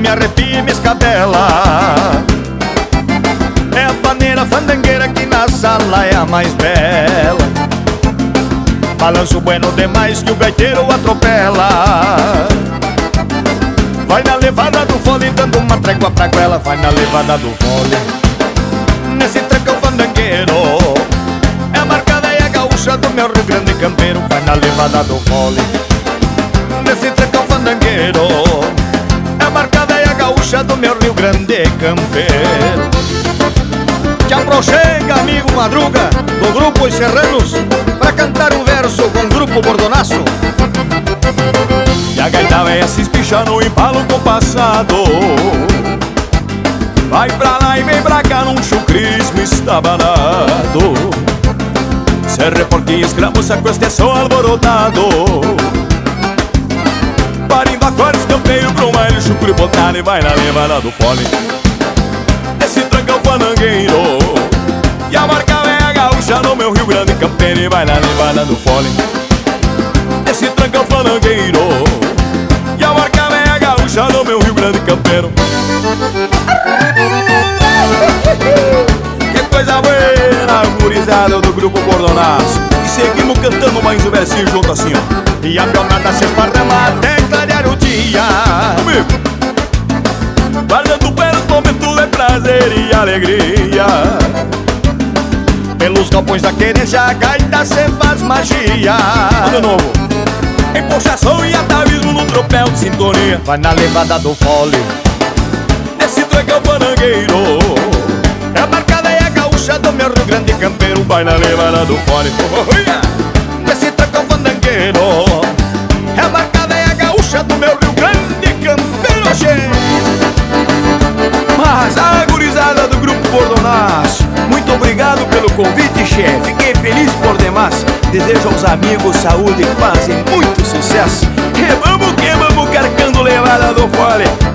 me arrepia e me escabela. É a vaneira fandangueira que na sala é a mais bela. Balanço bueno demais que o gaiteiro atropela. Vai na levada do fole dando uma trégua pra goela. Vai na levada do fole nesse trancão fandangueiro. É a marcada e a gaúcha do meu Rio Grande campeiro. Vai na levada do fole nesse trancão fandangueiro. É a marcada e a gaúcha do meu Rio Grande campeiro. Te aproxega, amigo Madruga, do grupo Os Serranos, pra cantar um verso com o grupo Bordonaço. E a gaita véia se espicha no embalo compassado. Vai pra lá e vem pra cá num chucrismo estabanado. Serra, porquinho, escramuça com este som alborotado. Parindo acordes, campeio pro baile, chucro e botado. E vai na levada do fole esse trancão fandangueiro. E a marca véia gaúcha no meu Rio Grande campeiro. E vai na levada do fole esse trancão fandangueiro. E a marca véia gaúcha no meu Rio Grande campeiro. Que coisa buena, gurizada do grupo Bordonaço. E seguimos cantando mais um versinho junto assim, ó. E a pionada se esparrama até clarear o dia. Comigo, guardando pelos momentos de prazer e alegria. Pelos galpões da querência a gaita se faz magia. De novo, em puxação e atavismo no tropel de sintonia. Vai na levada do fole esse trancão fandangueiro. é a marcada e a gaúcha do meu Rio Grande campeiro. Vai na levada do fole nesse trancão fandangueiro. É a marcada e a gaúcha do meu Rio Grande campeiro, gente. Mas a gurizada do grupo Bordonaço, muito obrigado pelo convite, chefe. Fiquei feliz por demais. Desejo aos amigos saúde, paz e muito sucesso. Que vamos carcando levada do fole.